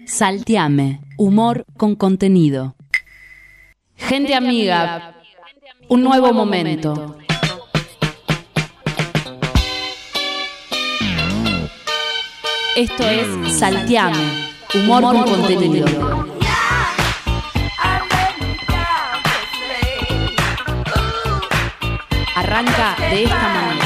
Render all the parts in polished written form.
Salteame, humor con contenido. Gente amiga, un nuevo momento. Esto es Salteame, humor con contenido. Arranca de esta manera.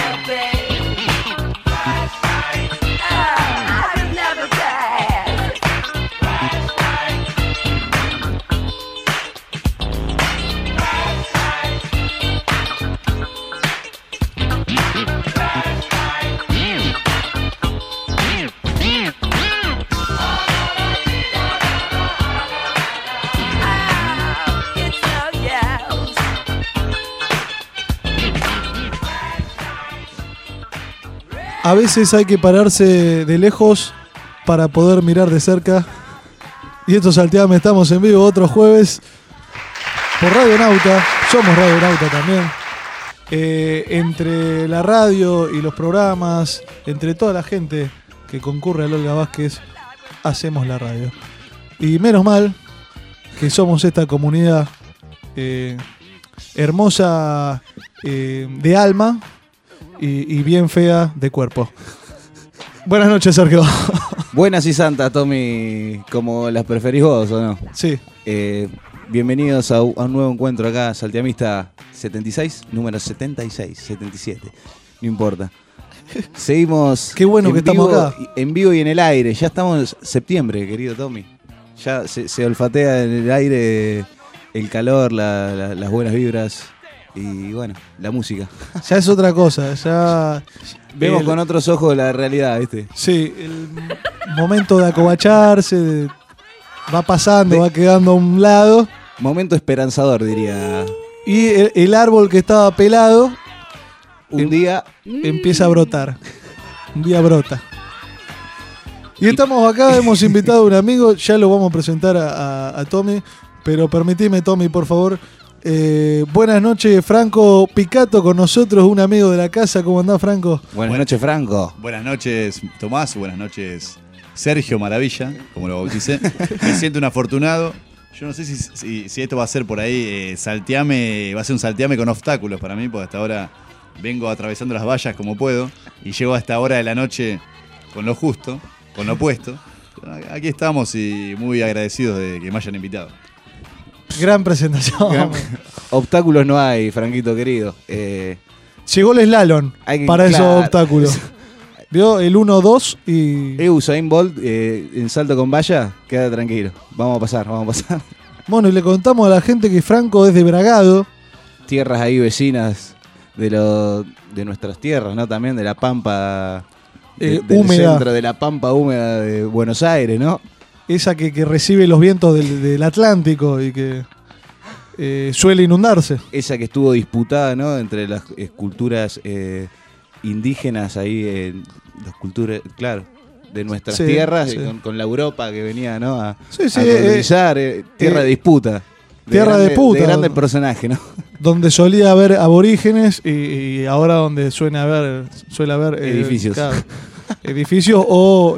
A veces hay que pararse de lejos para poder mirar de cerca. Y esto Salteame, estamos en vivo otro jueves por Radio Nauta. Somos Radio Nauta también. Entre la radio y los programas, entre toda la gente que concurre al Olga Vázquez, hacemos la radio. Y menos mal que somos esta comunidad hermosa de alma y bien fea de cuerpo. Buenas noches, Sergio. Buenas y santas, Tommy, como las preferís vos, ¿o no? Sí. Bienvenidos a un nuevo encuentro acá, Salteamista 76, número 76, 77, no importa. Seguimos. Qué bueno que estamos acá. En vivo y en el aire, ya estamos en septiembre, querido Tommy. Ya se olfatea en el aire el calor, las buenas vibras. Y bueno, la música. Ya es otra cosa, ya vemos con otros ojos la realidad, ¿viste? Sí, el momento de acobacharse va pasando, va quedando a un lado. Momento esperanzador, diría. Y el árbol que estaba pelado un día empieza a brotar. Un día brota. Y estamos acá, hemos invitado a un amigo, ya lo vamos a presentar a Tommy, pero permitime, Tommy, por favor. Buenas noches, Franco Picato con nosotros, un amigo de la casa. ¿Cómo andás, Franco? Buenas noches, Franco. Buenas noches, Tomás. Buenas noches, Sergio Maravilla, como lo bauticé. Me siento un afortunado. Yo no sé si esto va a ser por ahí Salteame, va a ser un Salteame con obstáculos para mí, porque hasta ahora vengo atravesando las vallas como puedo y llego a esta hora de la noche con lo justo, con lo puesto. Aquí estamos y muy agradecidos de que me hayan invitado. Gran presentación. Obstáculos no hay, Franquito querido. Llegó el slalom para esos obstáculos. Vio el 1-2 y... Usain Bolt en salto con valla, queda tranquilo. Vamos a pasar. Bueno, y le contamos a la gente que Franco es de Bragado. Tierras ahí vecinas de nuestras tierras, ¿no? También de la pampa húmeda. Centro de la pampa húmeda de Buenos Aires, ¿no? Esa que recibe los vientos del Atlántico y que suele inundarse. Esa que estuvo disputada, ¿no? Entre las esculturas indígenas ahí, las culturas, claro, de nuestras tierras, sí. Con la Europa que venía, ¿no? A colonizar, tierra de disputa. De grande personaje, ¿no? Donde solía haber aborígenes y ahora donde suele haber edificios. Claro, edificios o...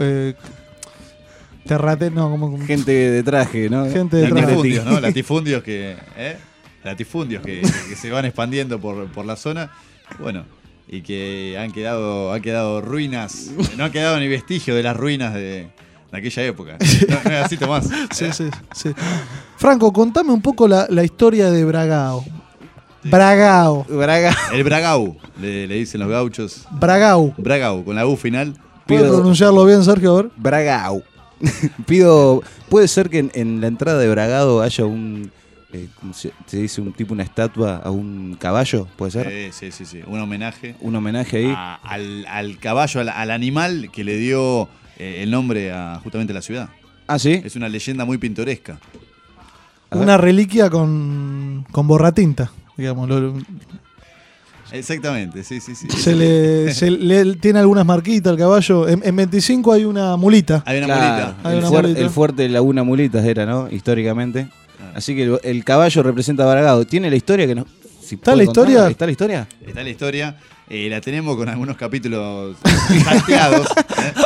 gente de traje, ¿no? Gente de traje. Latifundios, ¿no? Latifundios que se van expandiendo por la zona. Bueno, y que han quedado ruinas. No ha quedado ni vestigio de las ruinas de aquella época. No es así, Tomás. Sí. Franco, contame un poco la historia de Bragao. Sí. Bragao. El Bragau, le dicen los gauchos. Bragau, con la U final. ¿Puedo pronunciarlo bien, Sergio? A ver. Bragau. Puede ser que en la entrada de Bragado haya ¿cómo se dice? Una estatua a un caballo, ¿puede ser? Sí. Un homenaje. Un homenaje ahí. Al caballo, al animal que le dio el nombre a justamente la ciudad. Ah, ¿sí? Es una leyenda muy pintoresca. Una reliquia con borratinta, digamos. Exactamente, sí. Se le tiene algunas marquitas al caballo. En 25 hay una mulita. Hay una mulita. El fuerte Laguna Mulitas era, ¿no? Históricamente. Así que el caballo representa a Bragado. ¿Tiene la historia que no? ¿Está la historia? ¿Está la historia? Está la historia. La tenemos con algunos capítulos salteados.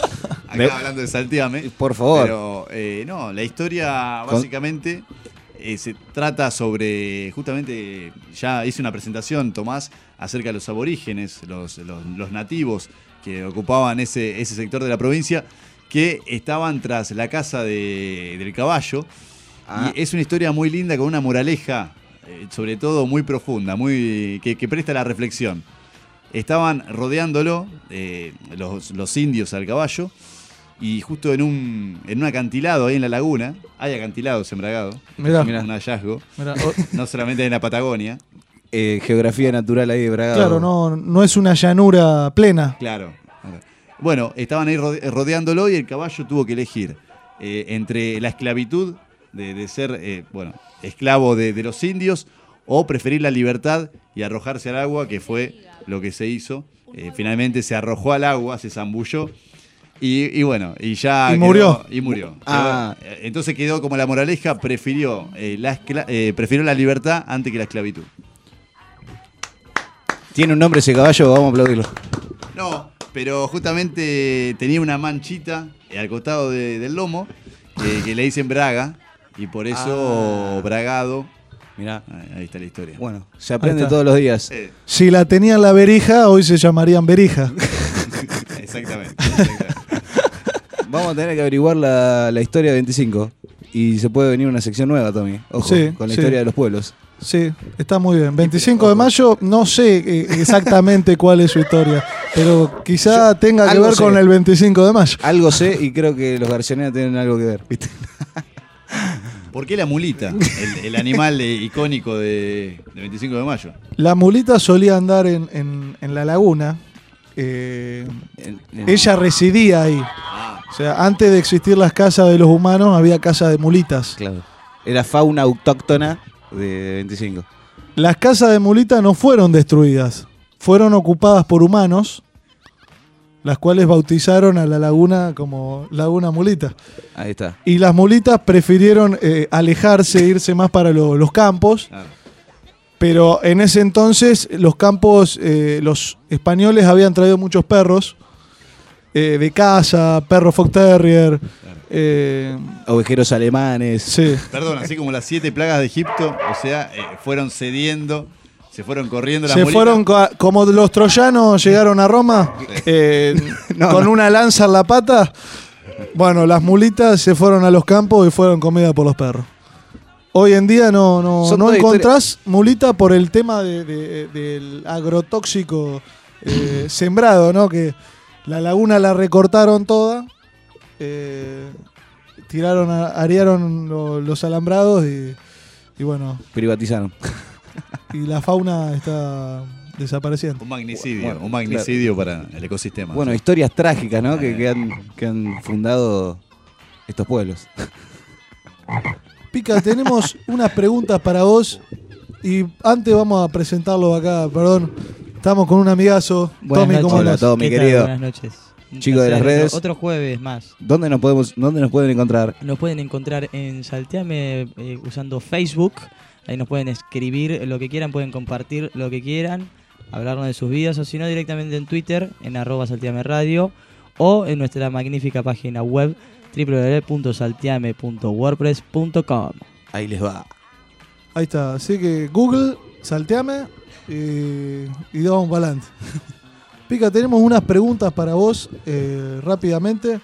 acá hablando de Salteame. Por favor. Pero no, la historia básicamente se trata sobre, justamente, ya hice una presentación, Tomás, acerca de los aborígenes, los nativos que ocupaban ese sector de la provincia, que estaban tras la casa del caballo. Y es una historia muy linda con una moraleja, sobre todo muy profunda, que presta la reflexión. Estaban rodeándolo los indios al caballo, y justo en un acantilado ahí en la laguna, hay acantilados en Bragado, Mirá. un hallazgo, Mirá, no solamente en la Patagonia. Geografía natural ahí de Bragado. claro, no es una llanura plena. Claro. Bueno, estaban ahí rodeándolo y el caballo tuvo que elegir entre la esclavitud de ser esclavo de los indios, o preferir la libertad y arrojarse al agua, que fue lo que se hizo. Finalmente se arrojó al agua, se zambulló y bueno, y ya murió. Y murió. Ah. Entonces quedó como la moraleja, prefirió la libertad antes que la esclavitud. Tiene un nombre ese caballo, vamos a aplaudirlo. No, pero justamente tenía una manchita al costado del lomo que le dicen Braga, y por eso Bragado. Mirá. Ahí está la historia. Bueno, se aprende está. todos los días. Si la tenían la berija, hoy se llamarían berija. Exactamente. Vamos a tener que averiguar la historia de 25. Y se puede venir una sección nueva, Tommy. Ojo, Sí, con la sí. historia de los pueblos. Sí, está muy bien. 25 de mayo, no sé exactamente cuál es su historia, pero quizá tenga que algo ver sé. con el 25 de mayo. Algo sé y creo que los garcianeros tienen algo que ver, ¿viste? ¿Por qué la mulita? El animal icónico de 25 de mayo. La mulita solía andar en la laguna. Ella residía ahí. O sea, antes de existir las casas de los humanos, había casas de mulitas. Claro. Era fauna autóctona de 25. Las casas de mulitas no fueron destruidas, fueron ocupadas por humanos, las cuales bautizaron a la laguna como Laguna Mulita. Ahí está. Y las mulitas prefirieron alejarse, irse más para los campos. Claro. Pero en ese entonces los campos, los españoles habían traído muchos perros de caza, perro Fox Terrier. Ovejeros alemanes. Sí. Perdón, así como las 7 plagas de Egipto, o sea, fueron cediendo, se fueron corriendo las Se mulitas. fueron, como los troyanos llegaron a Roma, con una lanza en la pata. Bueno, las mulitas se fueron a los campos y fueron comidas por los perros. Hoy en día no Son todas encontrás mulita por el tema del agrotóxico sembrado, ¿no? Que la laguna la recortaron toda, arearon los alambrados y bueno, Privatizaron. y la fauna está desapareciendo. Un magnicidio, Bueno, un magnicidio para el ecosistema. Bueno, historias trágicas, ¿no? Que han fundado estos pueblos. Pica, tenemos unas preguntas para vos y antes vamos a presentarlo acá, perdón. Estamos con un amigazo, Buenas Tommy, ¿cómo noches. Hola, andás? Tommy, ¿Qué tal? querido. Buenas noches. Un Chico de las placer. redes. Otro jueves más. ¿Dónde nos pueden encontrar? Nos pueden encontrar en Salteame usando Facebook. Ahí nos pueden escribir lo que quieran, pueden compartir lo que quieran, hablarnos de sus vidas, o si no directamente en Twitter, en @salteameradio, o en nuestra magnífica página web www.salteame.wordpress.com. Ahí les va. Ahí está, así que Google, salteame y vamos para adelante. Pica, tenemos unas preguntas para vos rápidamente.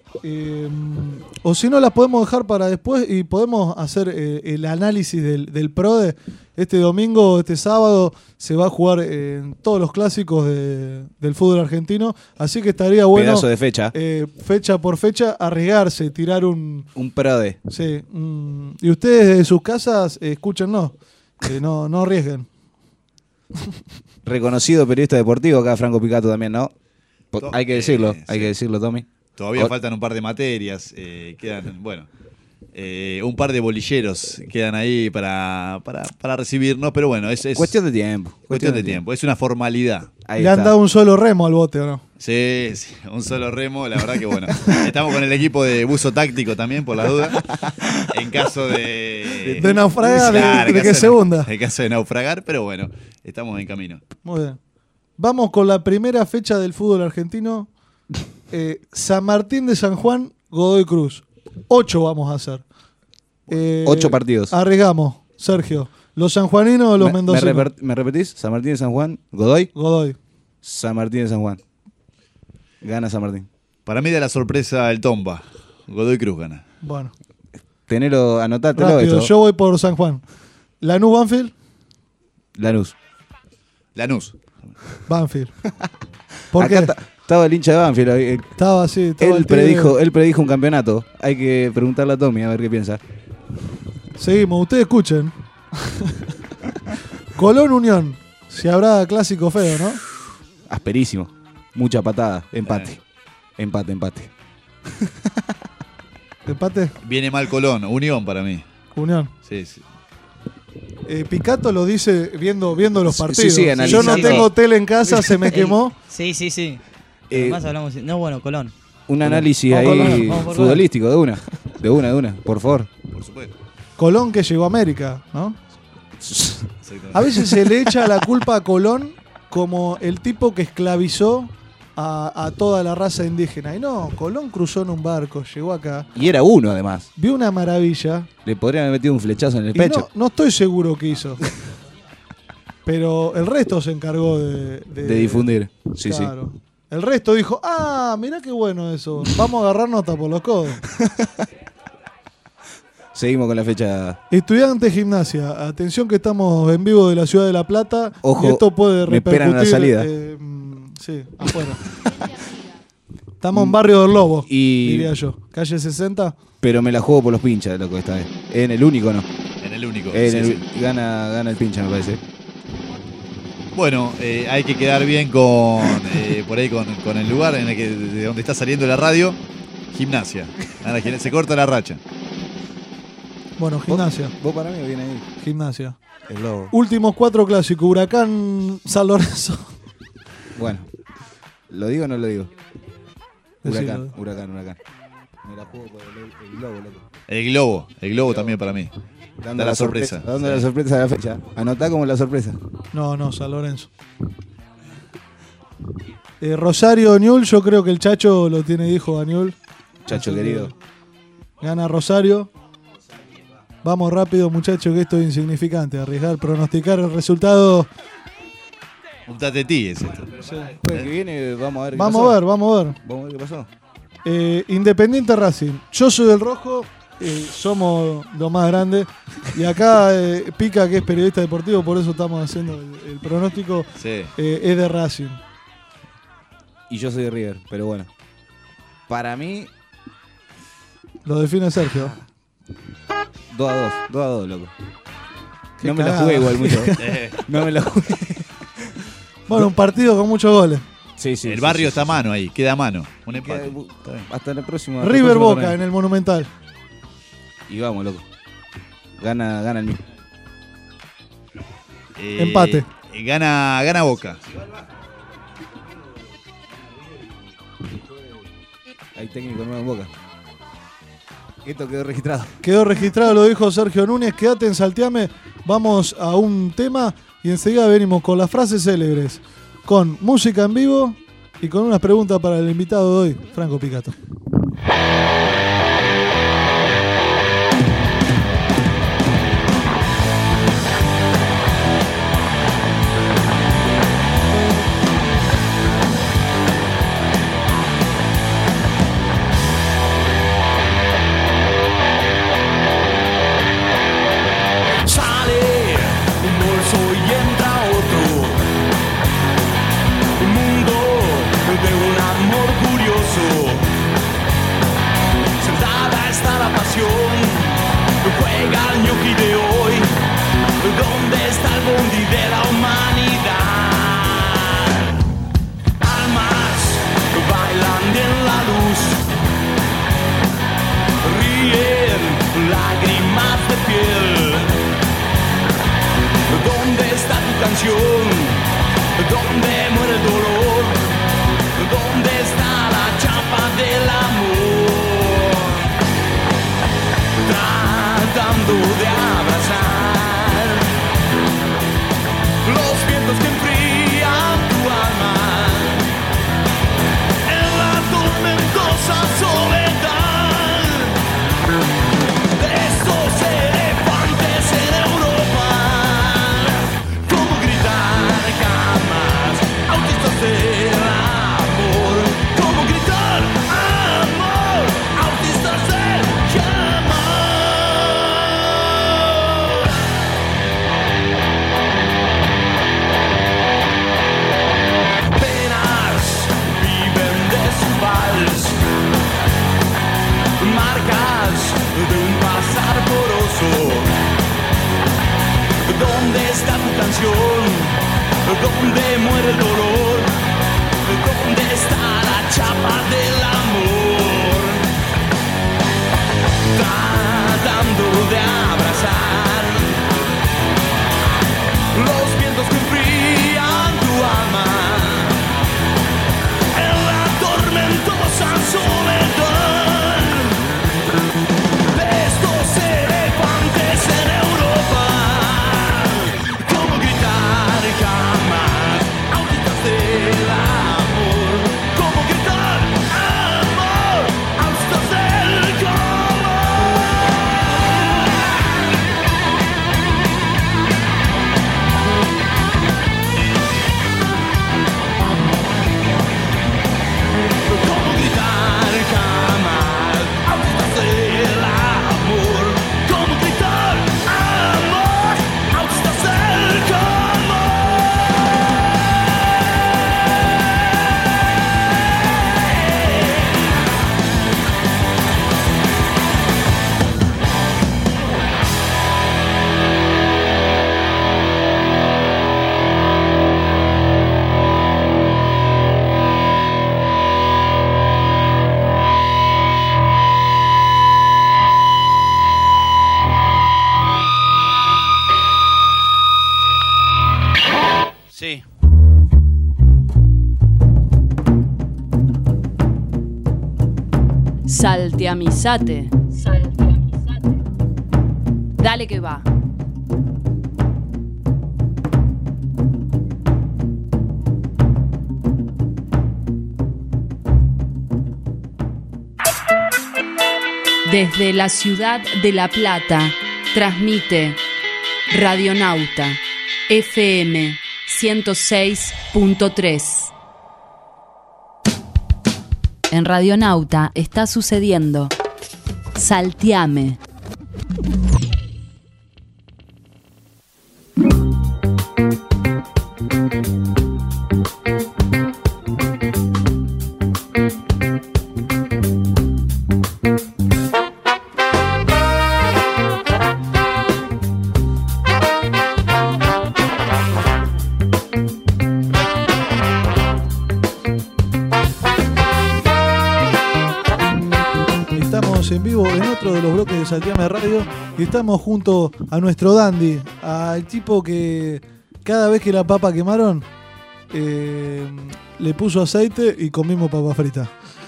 O si no, las podemos dejar para después y podemos hacer el análisis del PRODE. Este domingo, este sábado, se va a jugar en todos los clásicos del fútbol argentino. Así que estaría bueno, Pedazo de fecha. fecha por fecha, arriesgarse, tirar un... Un PRODE. Sí, y ustedes desde sus casas, escúchennos, no arriesguen. Reconocido periodista deportivo acá, Franco Picato también, ¿no? Hay que decirlo, hay sí. que decirlo, Tommy. Todavía faltan un par de materias, quedan, bueno, un par de bolilleros quedan ahí para recibirnos, pero bueno, es Cuestión de tiempo. cuestión de tiempo, es una formalidad. Ahí Le han está. dado un solo remo al bote, ¿o no? Sí, un solo remo, la verdad que bueno. Estamos con el equipo de buzo táctico también, por la duda. En caso de naufragar, Claro, de en que caso se hunda. En caso de naufragar, pero bueno, estamos en camino. Muy bien. Vamos con la primera fecha del fútbol argentino. San Martín de San Juan, Godoy Cruz. 8 vamos a hacer. 8 partidos. Arriesgamos, Sergio. ¿Los sanjuaninos o los mendocinos? ¿Me repetís? San Martín de San Juan, Godoy. Godoy. San Martín de San Juan. Gana San Martín. Para mí da la sorpresa el Tomba. Godoy Cruz gana. Bueno. Tenelo, anotátelo Rápido, esto. yo voy por San Juan. Lanús, Banfield. Lanús. Banfield. ¿Por Acá qué? estaba el hincha de Banfield. Estaba así. Estaba Él predijo un campeonato. Hay que preguntarle a Tommy a ver qué piensa. Seguimos, ustedes escuchen. Colón Unión. Si habrá clásico feo, ¿no? Asperísimo. Mucha patada. Empate. Empate. ¿Empate? Viene mal Colón. Unión para mí. Unión. Sí. Picato lo dice viendo los partidos. Sí, Yo analizando. no tengo tele en casa, se me quemó. Sí. Además hablamos... No, bueno, Colón. Un análisis Vamos ahí por Colón, vamos por futbolístico, de una. Por favor. Por supuesto. Colón que llegó a América, ¿no? Exactamente. A veces se le echa la culpa a Colón como el tipo que esclavizó a toda la raza indígena. Y no, Colón cruzó en un barco, llegó acá, Y era uno, además. vio una maravilla. Le podrían haber metido un flechazo en el Y pecho. no estoy seguro que hizo. Pero el resto se encargó de difundir. Sí, claro. El resto dijo, mirá qué bueno eso. Vamos a agarrar nota por los codos. Seguimos con la fecha. Estudiante Gimnasia, atención que estamos en vivo de la ciudad de La Plata. Ojo, y esto puede me esperan en la repercutir. salida. Sí, afuera. Estamos en Barrio del Lobo, Y- diría yo. Calle 60. Pero me la juego por los pinchas, loco, esta vez. En el único, ¿no? En el único. Sí. Gana el pincha, me parece. Bueno, hay que quedar bien con por ahí con el lugar en el que de donde está saliendo la radio. Gimnasia. Ahora, se corta la racha. Bueno, Gimnasia. ¿Vos para mí o viene ahí? Gimnasia. El lobo. Últimos 4 clásicos. Huracán San Lorenzo. Bueno. ¿Lo digo o no lo digo? Decilo. Huracán. Me la juego por el globo, loco. El globo también para mí. Da la sorpresa. Dando la sorpresa de la fecha. Anotá como la sorpresa. No, San Lorenzo. Rosario Newell, yo creo que el Chacho lo tiene hijo a Newell. Chacho Así que querido. Gana Rosario. Vamos rápido, muchachos, que esto es insignificante. Arriesgar, pronosticar el resultado. Un tatetí es esto. Pues que viene, vamos a ver qué Vamos pasó. a ver. Vamos a ver qué pasó. Independiente Racing. Yo soy del rojo. Somos lo más grande. Y acá Pica, que es periodista deportivo, por eso estamos haciendo el pronóstico. Sí. Es de Racing. Y yo soy de River, pero bueno. Para mí, Lo define Sergio. 2-2, loco. Qué No me la cagada. jugué igual mucho. No me la jugué. Bueno, un partido con muchos goles. Sí, El barrio está a mano ahí, queda a mano. Un Queda- empate. Está bien. Hasta el próximo. River Boca torneo. en el Monumental. Y vamos, loco. Gana el mismo. Empate. Gana Boca. Hay técnico nuevo en Boca. Esto quedó registrado. Quedó registrado, lo dijo Sergio Núñez. Quédate en Salteame. Vamos a un tema y enseguida venimos con las frases célebres, con música en vivo y con unas preguntas para el invitado de hoy, Franco Picato. Sale un bolso y entra otro. Un mundo de un amor curioso. Sentada está la pasión. Juega el ñoqui de hoy. ¿Dónde está el bondi de la humanidad? Almas bailan en la luz. Ríen lágrimas de piel. ¿Dónde está tu canción? ¿Dónde muere el dolor? ¿Dónde está la chapa del amor? Tratando de abrazar los vientos que enfrían tu alma en la tormenta. marcas de un pasar poroso. ¿Dónde está tu canción? ¿Dónde muere el dolor? ¿Dónde está la chapa del amor? Tratando de abrazar los vientos que enfrían tu alma en la tormentosa soledad de estos elefantes en Europa. ¿Cómo gritar jamás autistas del amor? ¿Cómo gritar amor autistas del ¿Cómo gritar jamás autistas del amor? ¿Cómo gritar amor autistas del Sí. Salteamizate. Dale que va. Desde la ciudad de La Plata, transmite Radionauta FM 106.3. En Radionauta está sucediendo Salteame. En vivo en otro de los bloques de Salteame Radio y estamos junto a nuestro dandy, al tipo que cada vez que la papa quemaron le puso aceite y comimos papa frita.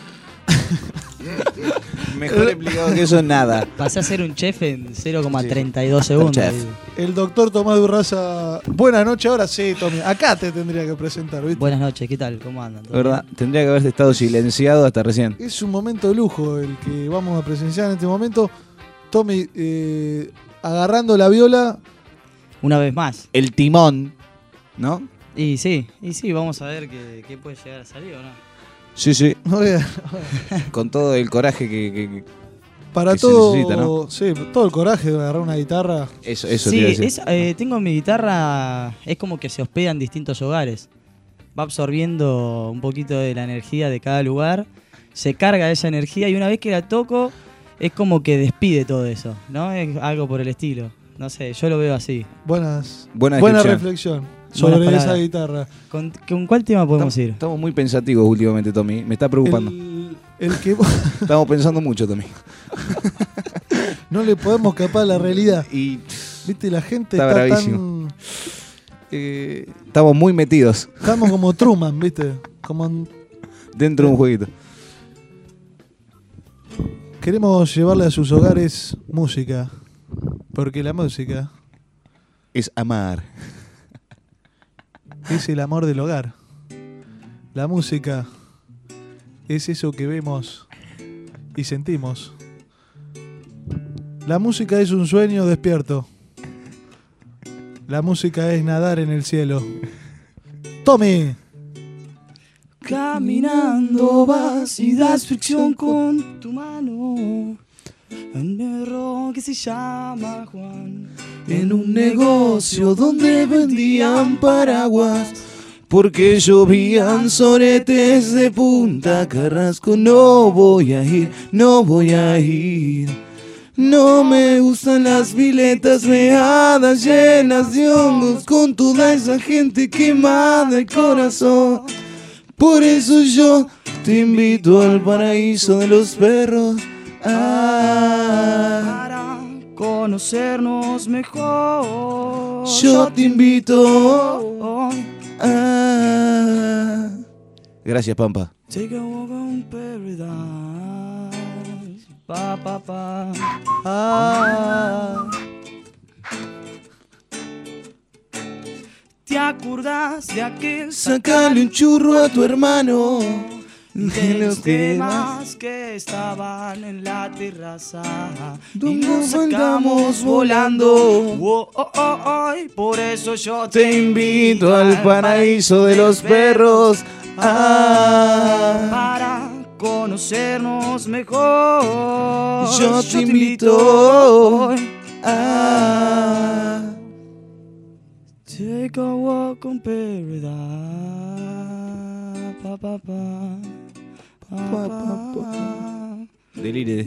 Mejor explicado que eso, nada. Pasé a ser un chef en 0,32 segundos. chef. El doctor Tomás Durraza. Buenas noches, ahora sí, Tommy. Acá te tendría que presentar, ¿viste? Buenas noches, ¿qué tal? ¿Cómo andan? ¿Todo ¿Verdad? bien? Tendría que haber estado silenciado hasta recién. Es un momento de lujo el que vamos a presenciar en este momento. Tommy agarrando la viola. Una vez más. El timón, ¿no? Y sí, vamos a ver qué puede llegar a salir o no. Sí, sí. Oiga, Con todo el coraje que para que se todo, necesita, ¿no? sí, todo el coraje de agarrar una guitarra. Eso te Sí, iba a decir. tengo mi guitarra, es como que se hospeda en distintos hogares. Va absorbiendo un poquito de la energía de cada lugar, se carga esa energía y una vez que la toco es como que despide todo eso, ¿no? Es algo por el estilo. No sé, yo lo veo así. Buena descripción. reflexión sobre Buenas esa palabras. guitarra. ¿Con cuál tema podemos ir? Estamos muy pensativos últimamente, Tommy. Me está preocupando. El que Estamos pensando mucho, Tommy. no le podemos escapar a la realidad. Y Viste, la gente Está está bravísimo. tan... estamos muy metidos estamos como Truman, ¿viste? Como dentro de un jueguito. queremos llevarle a sus hogares música. Porque la música Es amar. es el amor del hogar. La música es eso que vemos y sentimos. La música es un sueño despierto. La música es nadar en el cielo. ¡Tommy! Caminando vas y das fricción con tu mano. Un perro que se llama Juan. En un negocio donde vendían paraguas, porque llovían soretes de Punta Carrasco. No voy a ir, no voy a ir. No me gustan las piletas meadas llenas de hongos, con toda esa gente quemada el corazón. Por eso yo te invito al paraíso de los perros. Para conocernos mejor, Yo te invito. Gracias, Pampa. Take a walk on paradise. Pa, pa, pa. ¿Te acordás de aquel Sácale un churro a tu hermano. de los temas que estaban en la terraza y Donde nos saltamos sacamos volando? Oh, oh, oh, oh, y por eso yo Te invito al paraíso de los perros. para conocernos mejor. Yo te invito. Take a walk on paradise. Pa, pa, pa. Pa, pa, pa. Delire.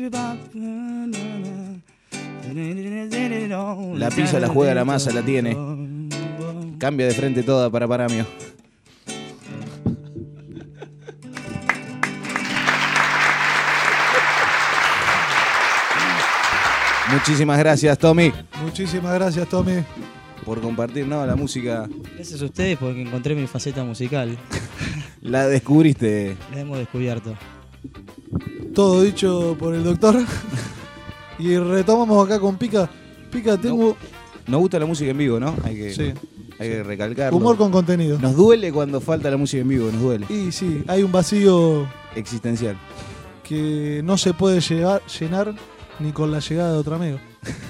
La pisa, la juega, la masa, la tiene. Cambia de frente toda para Paramio. Muchísimas gracias, Tommy, Muchísimas gracias, Tommy. por compartir, ¿no? La música. Gracias a ustedes porque encontré mi faceta musical. La descubriste. La hemos descubierto. Todo dicho por el doctor. Y retomamos acá con Pica. Pica, tengo Nos gusta la música en vivo, ¿no? Hay sí, que recalcarlo. humor con contenido. Nos duele cuando falta la música en vivo, nos duele. Y sí, hay un vacío Existencial. que no se puede llenar ni con la llegada de otro amigo.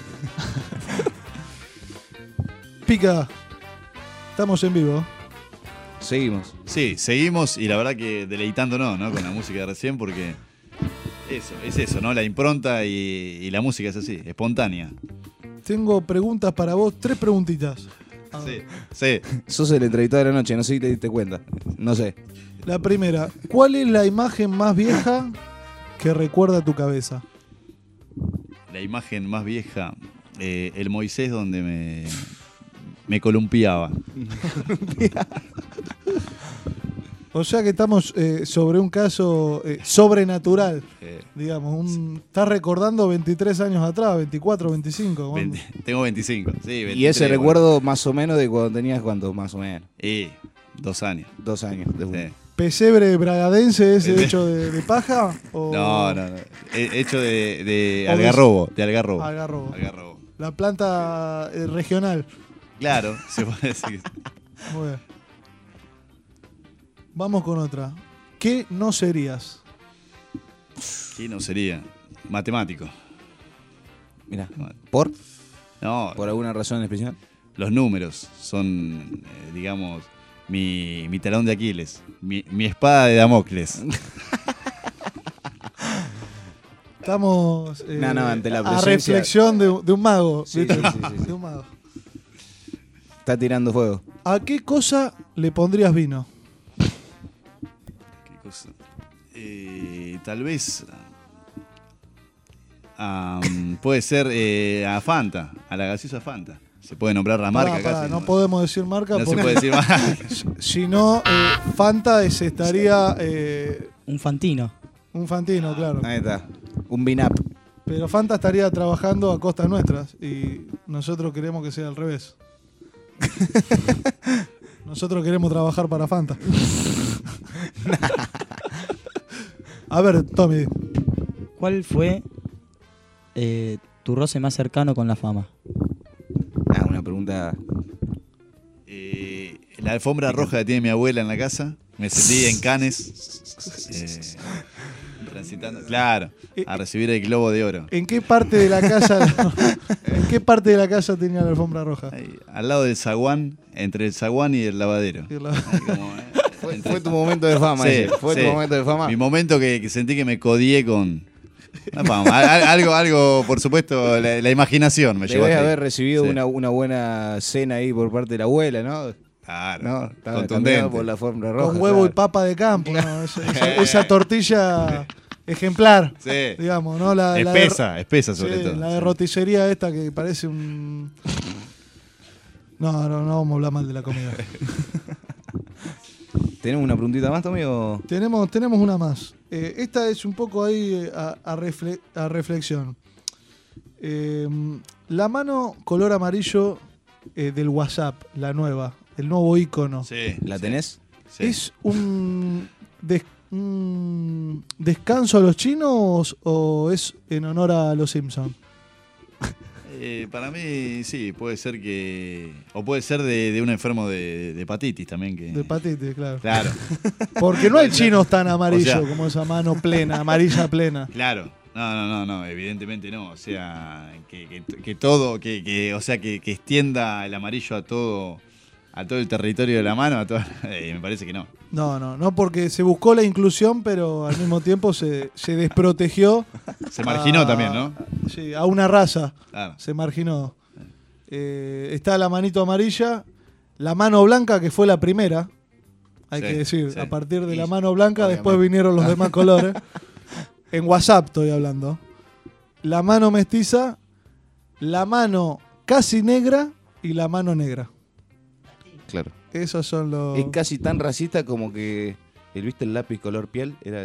Pica, estamos en vivo. Seguimos. Sí, seguimos y la verdad que deleitándonos, ¿no? Con la música de recién porque es eso, ¿no? La impronta y la música es así, espontánea. Tengo preguntas para vos, 3 preguntitas. Sí, sí. Sos el entrevistado de la noche, no sé si te diste cuenta. No sé. La primera, ¿cuál es la imagen más vieja que recuerda tu cabeza? La imagen más vieja, el Moisés donde me columpiaba. O sea que estamos sobre un caso sobrenatural, digamos. Estás recordando 23 años atrás, 24, 25. ¿cuándo? Tengo 25, sí, 23, Y ese bueno. recuerdo más o menos de cuando tenías, ¿cuánto? Más o menos. 2 años. 2 años. Sí. ¿Pesebre bragadense ese hecho de paja? O No. Hecho de O algarrobo. De algarrobo. Algarrobo. Algarrobo. La planta regional. Claro, se puede decir. Muy bien. Vamos con otra. ¿Qué no serías? ¿Qué no sería? Matemático. Mira, ¿por No, alguna razón en especial? los números son, digamos, mi talón de Aquiles. Mi espada de Damocles. Estamos No, ante la a presencia- reflexión de un mago. Sí, ¿viste? sí, sí. De un mago. Está tirando fuego. ¿A qué cosa le pondrías vino? ¿Qué cosa? Tal vez. Puede ser a Fanta, a la gaseosa Fanta. Se puede nombrar la marca Pará, casi. no podemos decir marca No se porque puede decir marca. si no, Fanta estaría Un Fantino. un Fantino, claro. Ahí está. Un binap. Pero Fanta estaría trabajando a costas nuestras y nosotros queremos que sea al revés. Nosotros queremos trabajar para Fanta. A ver, Tommy, ¿Cuál fue tu roce más cercano con la fama? Una pregunta. La alfombra roja que tiene mi abuela en la casa. Me sentí en Cannes. Transitando. Claro, a recibir el Globo de Oro. ¿en qué parte de la casa en qué parte de la casa tenía la alfombra roja? Ahí, al lado del zaguán, entre el zaguán y el lavadero. Y la- Ahí como, Fue tu momento de fama. Sí, ese. Fue sí. tu momento de fama. Mi momento que sentí que me codié con. No, vamos, algo, por supuesto, la imaginación me llevó Debes hasta ahí. haber recibido Sí. una buena cena ahí por parte de la abuela, ¿no? Claro, ¿no? Estaba contundente. caminando por la alfombra roja. Con huevo y claro. papa de campo, ¿no? Esa tortilla ejemplar, Sí. digamos, ¿no? La Espesa sobre sí, todo. la de Sí. roticería esta que parece un... No vamos a hablar mal de la comida. ¿Tenemos una preguntita más, Tommy? O... Tenemos una más. Esta es un poco ahí a reflexión. La mano color amarillo del WhatsApp, la nueva, el nuevo icono. Sí, ¿La sí, tenés? sí. ¿Es un descanso a los chinos o es en honor a los Simpsons? Para mí, sí, puede ser que. O puede ser de un enfermo de hepatitis también. Que... De hepatitis, claro. Claro, Porque no hay chinos tan amarillos O sea- como esa mano plena, amarilla plena. claro. No, evidentemente no. O sea, que todo, o sea, que extienda el amarillo a todo el territorio de la mano, me parece que no. No, porque se buscó la inclusión, pero al mismo tiempo se desprotegió. Se marginó también, ¿no? Sí, a una raza Claro. se marginó. Está la manito amarilla, la mano blanca, que fue la primera, hay Sí, que decir. sí. A partir de Y- la mano blanca, después obviamente. vinieron los demás colores. En WhatsApp estoy hablando. La mano mestiza, la mano casi negra y la mano negra. Claro. Esos son los... Es casi tan racista como que ¿viste el lápiz color piel? Era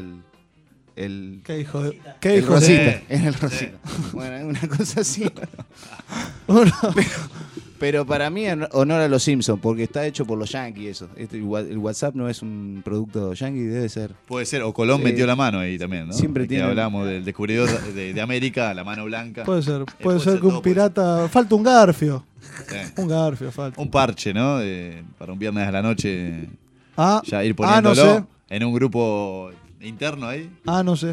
el ¿Qué hijo de...? el hijo de- rosita. Era el rosita. Bueno, es una cosa así. Uno- Pero para mí honor a los Simpsons, porque está hecho por los Yankees eso. El WhatsApp no es un producto yankee, debe ser. Puede ser, o Colón metió la mano ahí también, ¿no? Siempre Que tienen- hablamos del descubridor de América, la mano blanca. Puede ser puede que ser un todo, puede pirata... Falta un garfio. Sí. Un garfio falta. Un parche, ¿no? Para un viernes a la noche Ah, ya ir no poniéndolo sé. en un grupo interno ahí. No sé.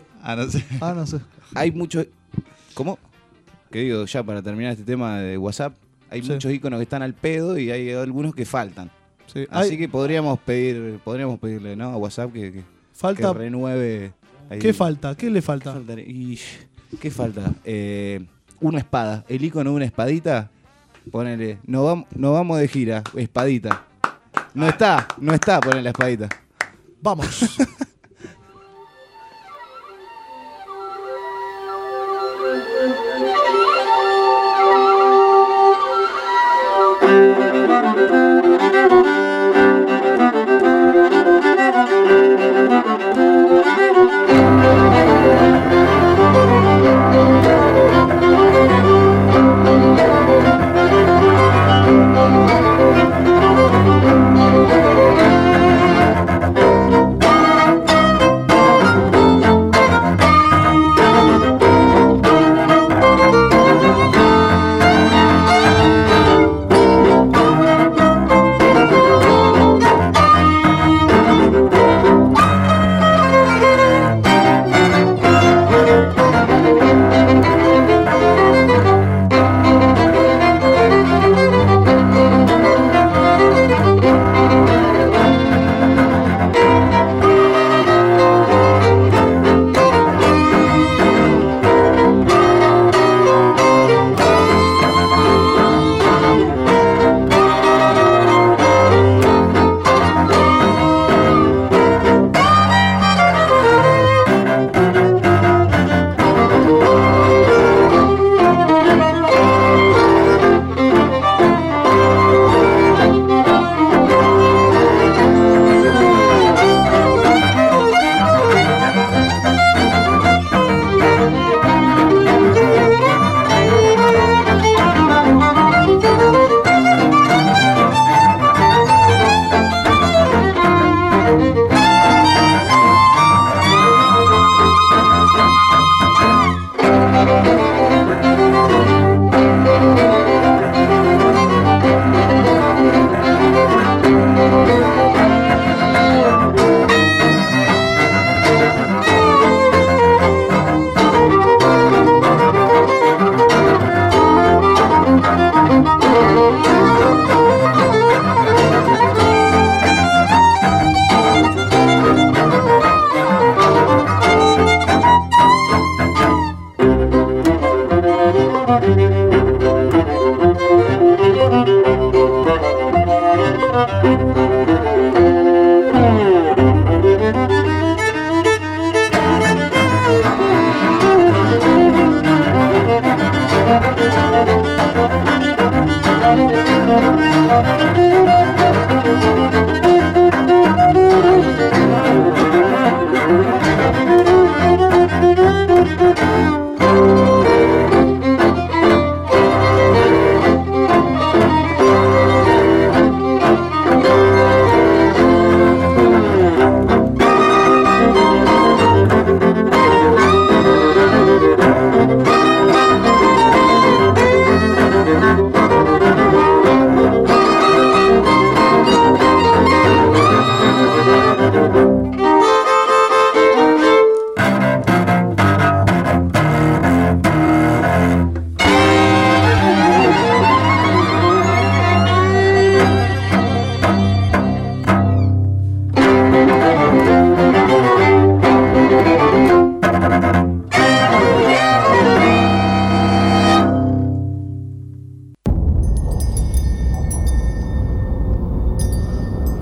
No sé. Hay muchos... ¿Cómo? Que digo, ya para terminar este tema de WhatsApp, hay Sí. muchos iconos que están al pedo y hay algunos que faltan. Sí. Así Hay- que podríamos pedirle, ¿no? A WhatsApp que falta... renueve. ahí. ¿Qué falta? ¿Qué le falta? ¿Qué falta? Una espada. El icono de una espadita. Ponele. No vamos de gira. Espadita. No está. Ponele la espadita. Vamos.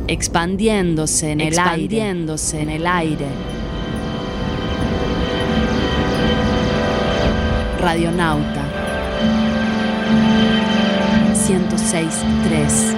expandiéndose en el aire. Radionauta 106.3.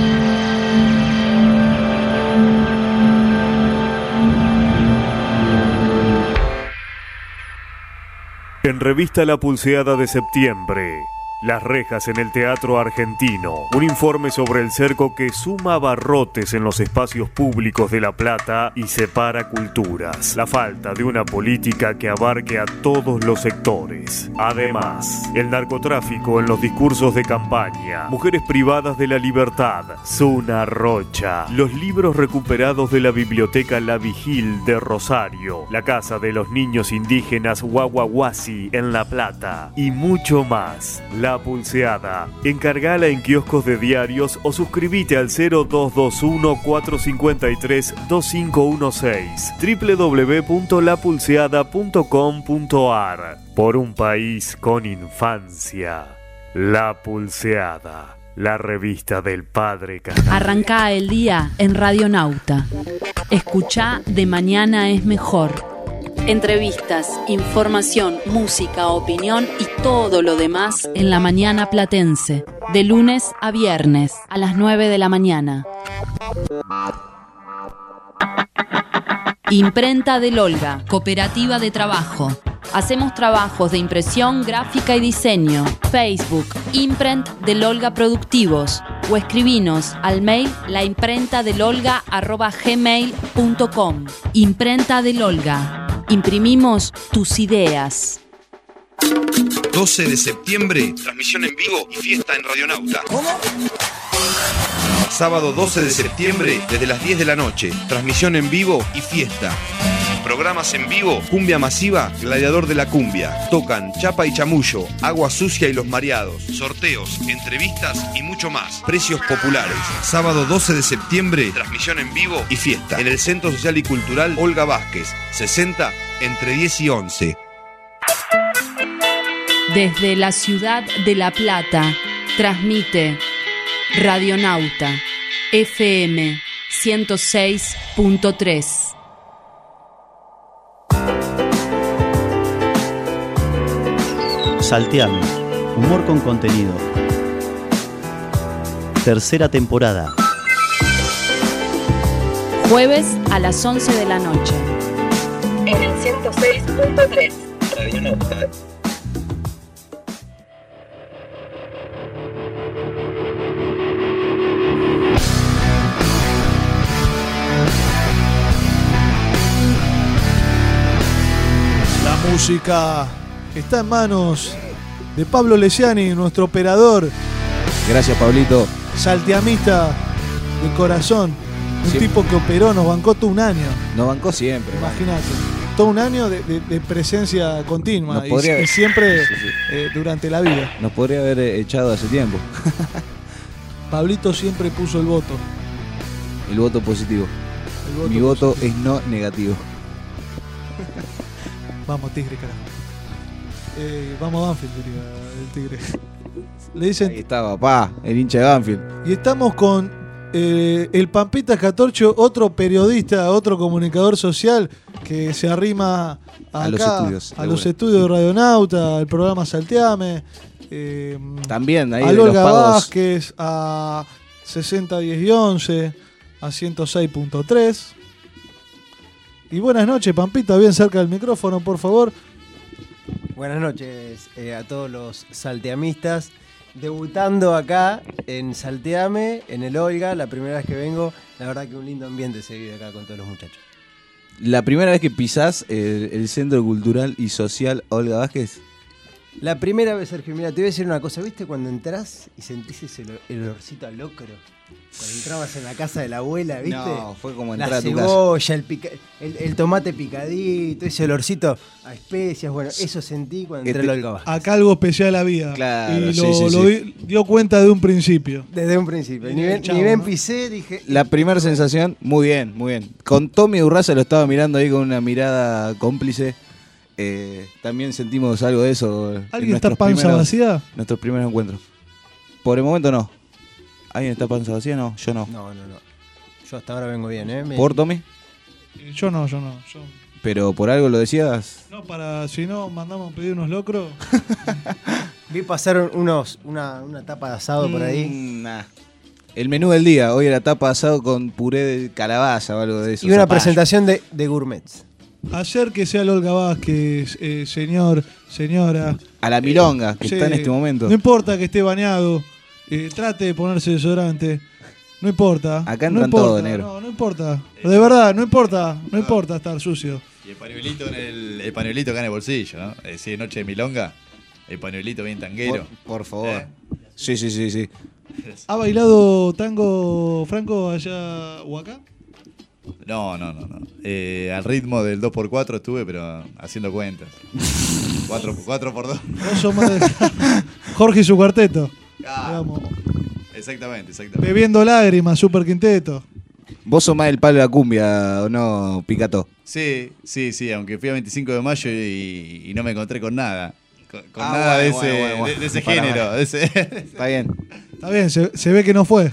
En revista La Pulseada de septiembre, las rejas en el Teatro Argentino. Un informe sobre el cerco que suma abarrotes en los espacios públicos de La Plata y separa culturas. La falta de una política que abarque a todos los sectores. Además, el narcotráfico en los discursos de campaña. Mujeres privadas de la libertad. Zuna Rocha. Los libros recuperados de la biblioteca La Vigil de Rosario. La casa de los niños indígenas Guaguaguasi en La Plata. Y mucho más. La Pulseada. Encargala en kioscos de diarios o suscríbete al 0221-453-2516. www.lapulseada.com.ar. Por un país con infancia. La Pulseada. La revista del Padre Castillo. Arrancá el día en Radionauta. Escuchá De Mañana es Mejor. Entrevistas, información, música, opinión y todo lo demás en la mañana platense. De lunes a viernes a las 9 de la mañana. Imprenta del Olga, cooperativa de trabajo. Hacemos trabajos de impresión, gráfica y diseño. Facebook, Imprent del Olga Productivos. O escribinos al mail laimprentadelolga@gmail.com. Imprenta del Olga. Imprimimos tus ideas. 12 de septiembre, transmisión en vivo y fiesta en Radionauta. ¿Cómo? Sábado 12 de septiembre, desde las 10 de la noche, transmisión en vivo y fiesta. Programas en vivo, Cumbia Masiva, Gladiador de la Cumbia. Tocan Chapa y Chamullo, Agua Sucia y Los Mareados. Sorteos, entrevistas y mucho más. Precios populares. Sábado 12 de septiembre, transmisión en vivo y fiesta. En el Centro Social y Cultural Olga Vázquez, 60 entre 10 y 11. Desde la ciudad de La Plata, transmite Radionauta FM 106.3. Salteame, humor con contenido. Tercera temporada. Jueves a las 11 de la noche. En el 106.3. Radionauta. La música está en manos de Pablo Lesiani, nuestro operador. Gracias, Pablito. Salteamista de corazón. Un tipo que operó, nos bancó todo un año. Nos bancó siempre. Imagínate. Todo un año de presencia continua y siempre durante la vida. Nos podría haber echado hace tiempo. Pablito siempre puso el voto. El voto positivo. Mi voto es no negativo. Vamos, Tigre, carajo. Vamos, Banfield, diría el Tigre. Le dicen. Ahí está, papá, el hincha de Banfield. Y estamos con el Pampita Catorcio, otro periodista, otro comunicador social que se arrima acá, a los estudios de Radionauta, al programa Salteame. También ahí a Olga Vázquez, a 60 10 y 11, a 106.3. Y buenas noches, Pampita, bien cerca del micrófono, por favor. Buenas noches a todos los salteamistas. Debutando acá en Salteame, en el Olga, la primera vez que vengo. La verdad que un lindo ambiente se vive acá con todos los muchachos. ¿La primera vez que pisás el Centro Cultural y Social Olga Vázquez? La primera vez, Sergio, mira, te voy a decir una cosa. ¿Viste cuando entrás y sentís el olorcito a locro? Cuando entrabas en la casa de la abuela, ¿viste? No, fue como entrar a tu casa. La cebolla, el tomate picadito, ese olorcito a especias. Bueno, eso sentí cuando entré al Olga Vázquez. Acá algo especial había. Claro, y lo dio cuenta de un principio. Desde un principio. Ni bien pisé, dije... La primera sensación, muy bien, muy bien. Con Tommy Urraza lo estaba mirando ahí con una mirada cómplice. También sentimos algo de eso. ¿Alguien está panza vacía? Nuestros primeros encuentros. Por el momento no. ¿Alguien está panza vacía? No, yo no. No. Yo hasta ahora vengo bien, ¿eh? ¿Por Tommy? Yo no. ¿Pero por algo lo decías? No, si no, mandamos a pedir unos locros. Vi pasar una tapa de asado por ahí. Nah. El menú del día, hoy era tapa de asado con puré de calabaza o algo de eso. Y una zapallo. presentación de gourmets. Ayer que sea el Olga Vázquez, señora. A la milonga, que Sí, está en este momento. No importa que esté bañado, trate de ponerse desodorante. No importa. Acá no entran importa, todo, negro. No importa. De verdad, no importa. No importa estar sucio. Y el pañuelito acá en el bolsillo, ¿no? Si es noche de milonga, el pañuelito bien tanguero. Por favor. Sí. ¿Ha bailado tango Franco allá o acá? No. Al ritmo del 2x4 estuve, pero haciendo cuentas. 4x2. Vos sos más de Jorge y su cuarteto. Digamos, Exactamente. bebiendo lágrimas, super quinteto. ¿Vos sos más del palo de la cumbia o no, Picato? Sí, aunque fui a 25 de mayo y no me encontré con nada. Con nada de ese género. Está bien. Está bien, se ve que no fue.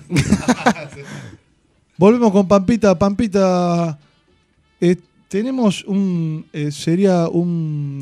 Volvemos con Pampita. Pampita, tenemos sería un...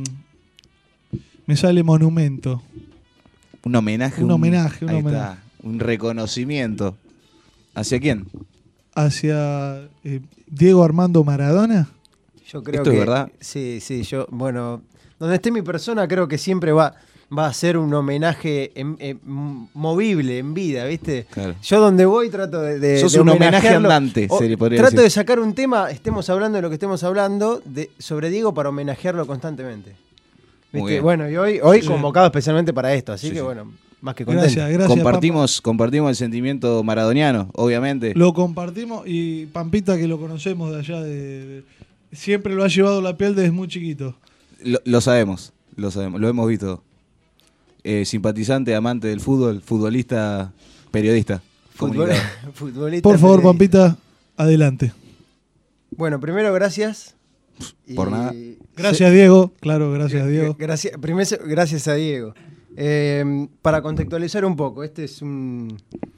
Me sale monumento. Un homenaje. Ahí está. Un reconocimiento. ¿Hacia quién? Hacia Diego Armando Maradona. Yo creo ¿Esto que... es verdad? Sí, bueno, donde esté mi persona creo que siempre va a ser un homenaje movible en vida, ¿viste? Claro. Yo donde voy trato de Sos un homenaje homenajearlo. andante, se le podría Trato decir. de sacar un tema, estemos hablando de lo que estemos hablando, sobre Diego para homenajearlo constantemente. Muy ¿Viste? bien. Bueno, y hoy Sí. convocado especialmente para esto, así Sí, que sí. bueno, más que contento. Gracias, Compartimos el sentimiento maradoniano, obviamente. Lo compartimos y Pampita, que lo conocemos de allá, siempre lo ha llevado la piel desde muy chiquito. Lo sabemos, lo hemos visto. Simpatizante, amante del fútbol, futbolista, periodista. comunicador. Futbolista. Por favor, periodista. Pampita, adelante. Bueno, primero gracias. Por nada. Gracias, Diego. Claro, gracias, Diego. Primero, gracias a Diego. Para contextualizar un poco, este es un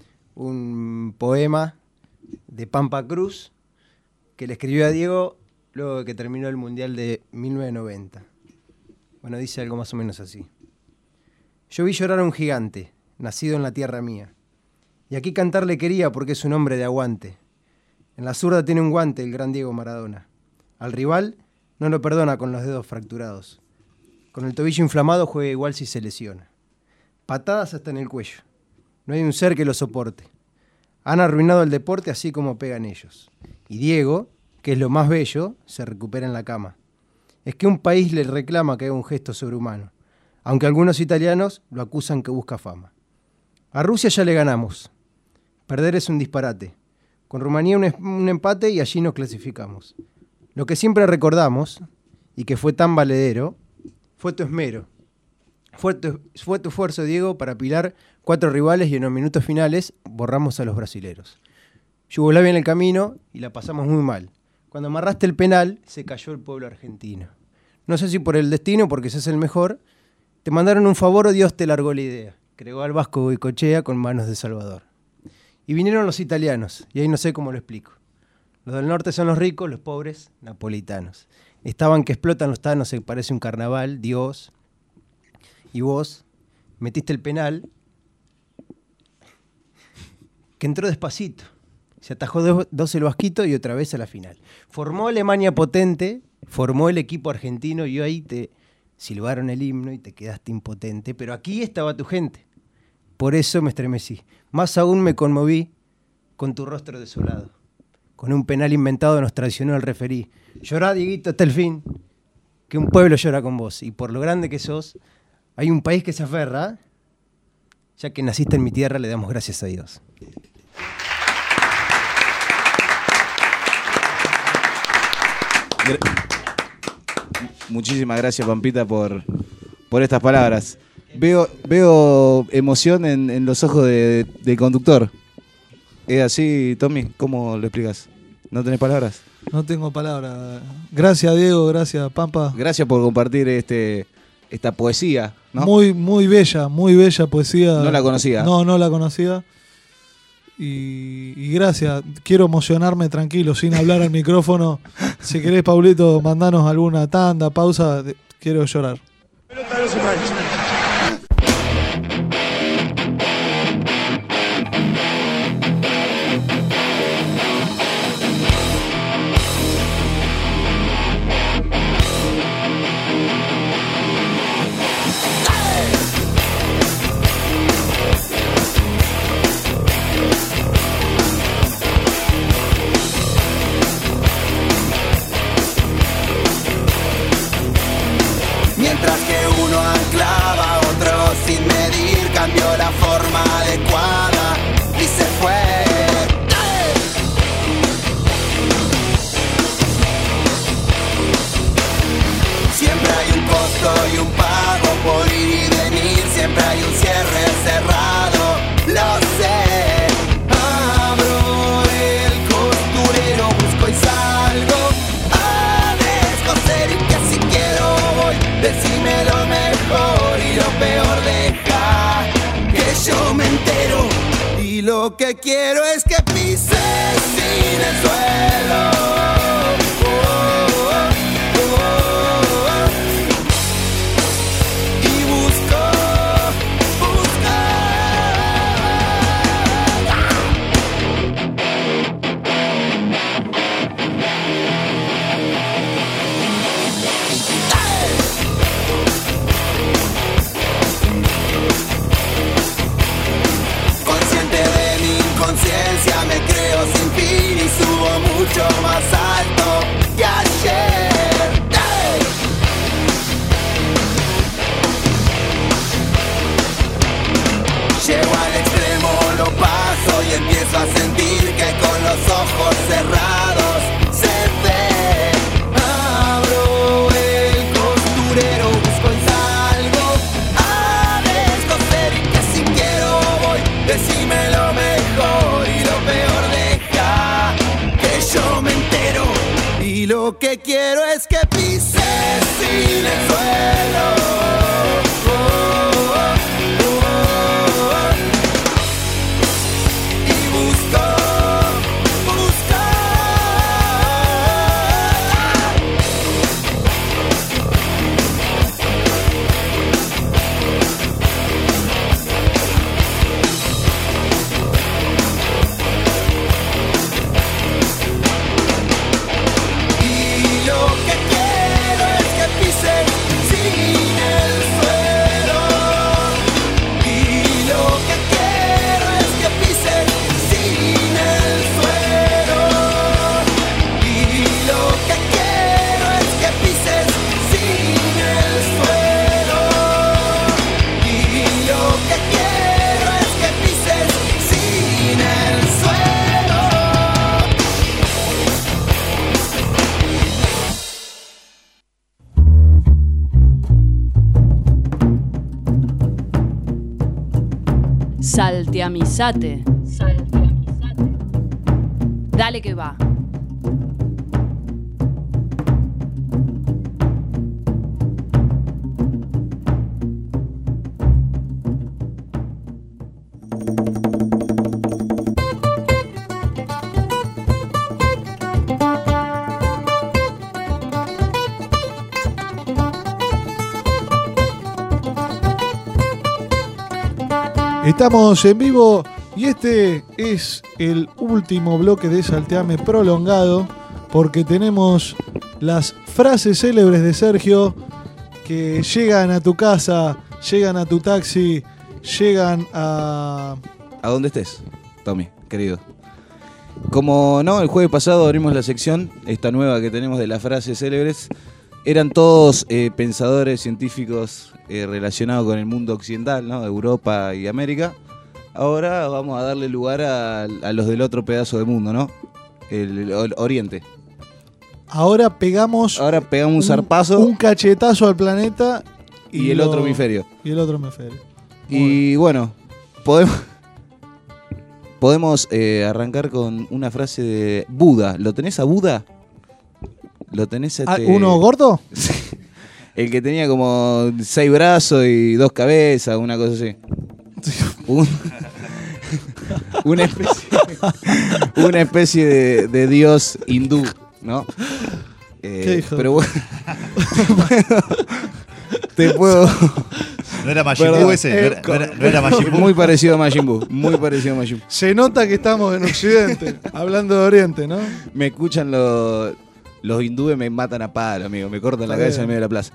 poema de Pampa Cruz que le escribió a Diego luego de que terminó el Mundial de 1990. Bueno, dice algo más o menos así. Yo vi llorar a un gigante, nacido en la tierra mía, y aquí cantarle quería porque es un hombre de aguante. En la zurda tiene un guante el gran Diego Maradona. Al rival no lo perdona con los dedos fracturados. Con el tobillo inflamado juega igual si se lesiona. Patadas hasta en el cuello. No hay un ser que lo soporte. Han arruinado el deporte así como pegan ellos. Y Diego, que es lo más bello, se recupera en la cama. Es que un país le reclama que haga un gesto sobrehumano, aunque algunos italianos lo acusan que busca fama. A Rusia ya le ganamos. Perder es un disparate. Con Rumanía un empate y allí nos clasificamos. Lo que siempre recordamos, y que fue tan valedero, fue tu esmero. Fue tu esfuerzo, Diego, para apilar 4 rivales y en los minutos finales borramos a los brasileros. Yugoslavia en el camino y la pasamos muy mal. Cuando amarraste el penal, se cayó el pueblo argentino. No sé si por el destino o porque sos el mejor, te mandaron un favor o Dios te largó la idea. Creó al Vasco Goicoechea con manos de Salvador. Y vinieron los italianos, y ahí no sé cómo lo explico. Los del norte son los ricos, los pobres, napolitanos. Estaban que explotan los tanos, se parece un carnaval, Dios. Y vos metiste el penal que entró despacito. Se atajó dos el Vasquito y otra vez a la final. Formó Alemania potente, formó el equipo argentino y ahí te silbaron el himno y te quedaste impotente. Pero aquí estaba tu gente. Por eso me estremecí. Más aún me conmoví con tu rostro desolado. Con un penal inventado nos traicionó el referí. Llorá, Dieguito, hasta el fin, que un pueblo llora con vos. Y por lo grande que sos, hay un país que se aferra. Ya que naciste en mi tierra, le damos gracias a Dios. Muchísimas gracias, Pampita, por estas palabras. Veo emoción en los ojos del conductor. ¿Es así, Tommy? ¿Cómo lo explicas? ¿No tenés palabras? No tengo palabras. Gracias, Diego. Gracias, Pampa. Gracias por compartir esta poesía, ¿no? Muy bella poesía. ¿No la conocía? No la conocía. Y gracias. Quiero emocionarme tranquilo, sin hablar al micrófono. Si querés, Pablito, mandanos alguna tanda, pausa. Quiero llorar. Mientras que uno anclaba, otro sin medir cambió la forma adecuada y se fue. Siempre hay un costo y un pago por ir y venir, siempre hay un cierre cerrado, lo sé. Abro el costurero, busco y salgo a descoser y que si quiero voy. Decime lo mejor y lo peor, deja que yo me entero. Y lo que quiero es que pises sin el suelo. Y busco. Consciente de mi inconsciencia, me creo sin fin y subo mucho más alto que ayer. ¡Hey! Llego al extremo, lo paso y empiezo a sentir que con los ojos cerrados se ve. Abro el costurero, busco y salgo a descoser y que si quiero voy. Decime lo mejor y lo peor, deja que yo me entero. Y lo que quiero es que pises sin el suelo. Y busco. Y lo que quiero es que pises sin el suelo. Y lo que quiero es que pises sin el suelo. Y lo que quiero es que pises sin el suelo. Y lo que quiero es que pises sin el suelo. Salteamizate. Dale que va. Estamos en vivo y este es el último bloque de Salteame prolongado porque tenemos las frases célebres de Sergio que llegan a tu casa, llegan a tu taxi, llegan a... A donde estés, Tommy, querido. Como no, el jueves pasado abrimos la sección, esta nueva que tenemos de las frases célebres. Eran todos pensadores científicos relacionados con el mundo occidental, ¿no? Europa y América. Ahora vamos a darle lugar a los del otro pedazo de mundo, ¿no? El Oriente. Ahora pegamos un zarpazo. Un cachetazo al planeta y el otro hemisferio. Y el otro hemisferio. Y bueno, podemos arrancar con una frase de Buda. ¿Lo tenés a Buda? ¿Lo tenés ¿Uno gordo? El que tenía como 6 brazos y 2 cabezas, una cosa así. Una especie. una especie de dios hindú, ¿no? ¿Qué hijo? Pero bueno, te puedo... ¿No era Majin Buu ese? ¿No era Majin Buu? Muy parecido a Majin Buu, muy parecido a Majin Buu. Se nota que estamos en Occidente, hablando de Oriente, ¿no? Me escuchan los hindúes, me matan a palo, amigo. Me cortan la cabeza en medio de la plaza.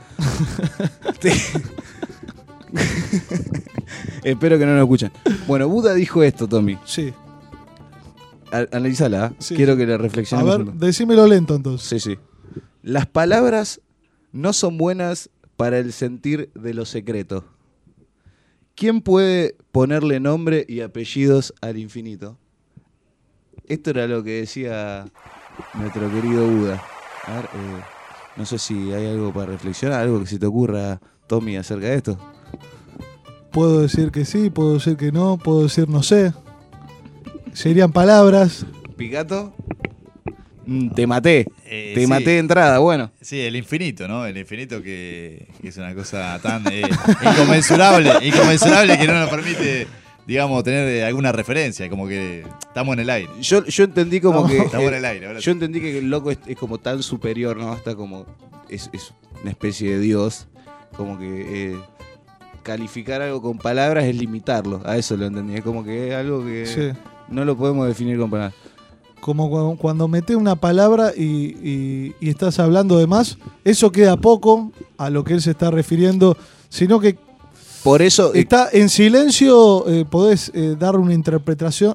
Espero que no nos escuchen. Bueno, Buda dijo esto, Tommy. Sí. Analízala, ¿eh? Sí. Quiero que la reflexionemos. A ver, decímelo lento entonces. Sí. Las palabras no son buenas para el sentir de lo secreto. ¿Quién puede ponerle nombre y apellidos al infinito? Esto era lo que decía nuestro querido Buda. A ver, no sé si hay algo para reflexionar, algo que se te ocurra, Tommy, acerca de esto. Puedo decir que sí, puedo decir que no, puedo decir no sé. Serían palabras. ¿Picato? Te maté. Te sí. maté de entrada, bueno. Sí, el infinito, ¿no? El infinito que es una cosa tan inconmensurable que no nos permite, digamos, tener alguna referencia, como que estamos en el aire. Yo entendí como que... Estamos en el aire. Ahora yo entendí que el loco es como tan superior, ¿no? Hasta como... Es una especie de dios. Como que... calificar algo con palabras es limitarlo. A eso lo entendí. Es como que es algo que Sí. no lo podemos definir con palabras. Como cuando metes una palabra y estás hablando de más, eso queda poco a lo que él se está refiriendo, sino que por eso está en silencio, podés dar una interpretación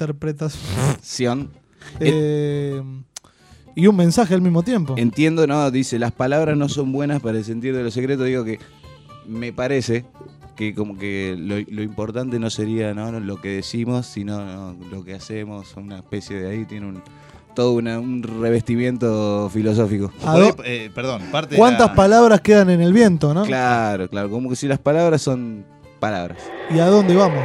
y un mensaje al mismo tiempo. Entiendo, ¿no? Dice, las palabras no son buenas para el sentir de lo secreto. Digo que me parece que como que lo importante no sería no lo que decimos, sino lo que hacemos. Una especie de ahí, tiene todo un revestimiento filosófico. Perdón, parte ¿Cuántas palabras quedan en el viento, no? Claro, como que si las palabras son palabras. ¿Y a dónde vamos?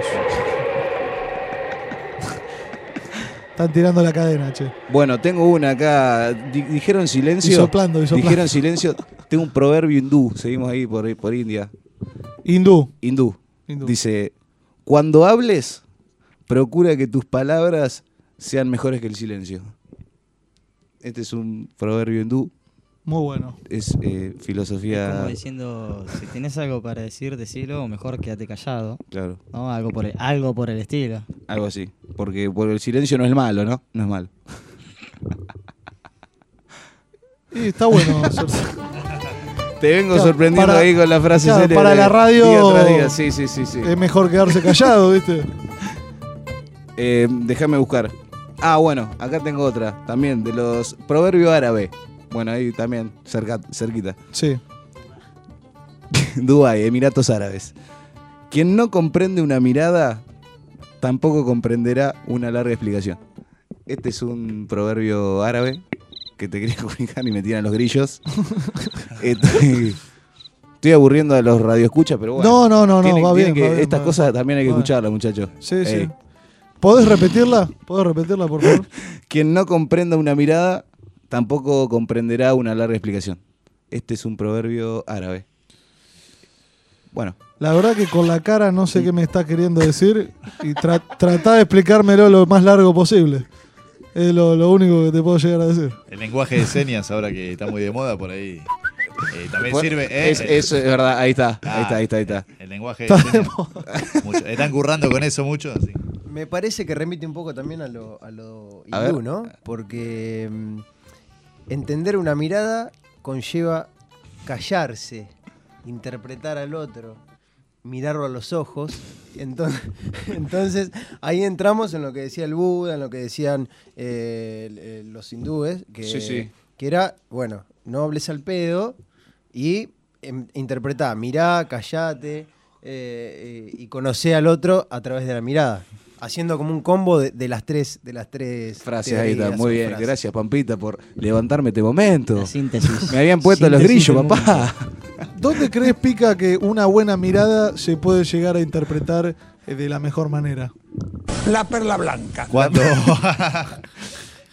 Están tirando la cadena, che. Bueno, tengo una acá. Dijeron silencio. Y soplando. Dijeron silencio. Tengo un proverbio hindú. Seguimos ahí por India. Hindú. Dice, cuando hables, procura que tus palabras sean mejores que el silencio. Este es un proverbio hindú. Muy bueno. Es filosofía... Es como diciendo, si tenés algo para decir, decilo, o mejor quédate callado. Claro. ¿No? Algo por el estilo. Algo así. Porque por el silencio no es malo, ¿no? No es malo. Y está bueno. Te vengo sorprendiendo ahí con la frase seria. Para la radio día tras día. Sí. Es mejor quedarse callado, ¿viste? Déjame buscar. Ah, bueno, acá tengo otra. También, de los proverbios árabes. Bueno, ahí también, cerquita. Sí. Dubái, Emiratos Árabes. Quien no comprende una mirada, tampoco comprenderá una larga explicación. Este es un proverbio árabe que te quería comunicar y me tiran los grillos. Estoy aburriendo a los radioescuchas, pero bueno. No, va bien. Estas cosas también hay que escucharlas, muchachos. Sí. ¿Podés repetirla? Por favor? Quien no comprenda una mirada, tampoco comprenderá una larga explicación. Este es un proverbio árabe. Bueno. La verdad que con la cara no sé qué me está queriendo decir y tratá de explicármelo lo más largo posible. Es lo único que te puedo llegar a decir. El lenguaje de señas, ahora que está muy de moda por ahí, también sirve. Eso es verdad, ahí está. El lenguaje de señas. Están currando con eso mucho. Así. Me parece que remite un poco también a lo hindú, ¿no? Porque entender una mirada conlleva callarse, interpretar al otro, mirarlo a los ojos. Entonces ahí entramos en lo que decía el Buda, en lo que decían los hindúes, que era, bueno, no hables al pedo y interpretá, mirá, callate y conocé al otro a través de la mirada. Haciendo como un combo de las tres frases. Ahí está, muy bien. Frases. Gracias, Pampita, por levantarme este momento. La síntesis. Me habían puesto los grillos, papá. ¿Dónde crees, Pica, que una buena mirada se puede llegar a interpretar de la mejor manera? La perla blanca.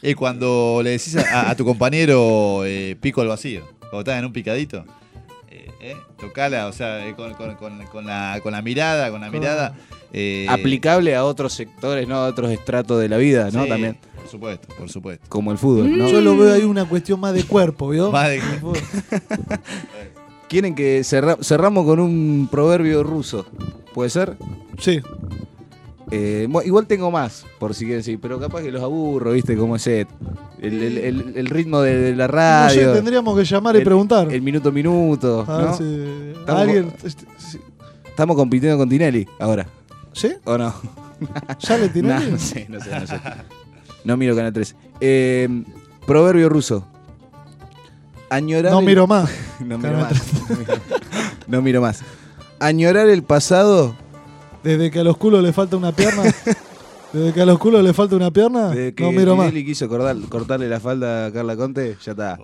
Cuando le decís a tu compañero pico al vacío, cuando estás en un picadito, Tocala, o sea, con la mirada, aplicable a otros sectores, ¿no? A otros estratos de la vida, ¿no? Sí, También. Por supuesto. Como el fútbol, ¿no? Yo lo veo ahí una cuestión más de cuerpo, ¿vio? Más de Quieren que cerramos con un proverbio ruso, ¿puede ser? Sí. Igual tengo más, por si quieren decir, pero capaz que los aburro, ¿viste? Como es el ritmo de la No radio. sé, tendríamos que llamar y preguntar. El minuto a minuto, A ver ¿no? si Estamos alguien. Estamos compitiendo con Tinelli ahora. ¿Sí? ¿O no? ¿Sale Tinelli? No sé. No miro Canal 3. Proverbio ruso. Añorar No miro más. No miro más. No miro más. Añorar el pasado. Desde que a los culos le falta una pierna. Desde que a los culos le falta una pierna. Desde que No miro más. Tinelli quiso cortarle la falda a Carla Conte, ya está.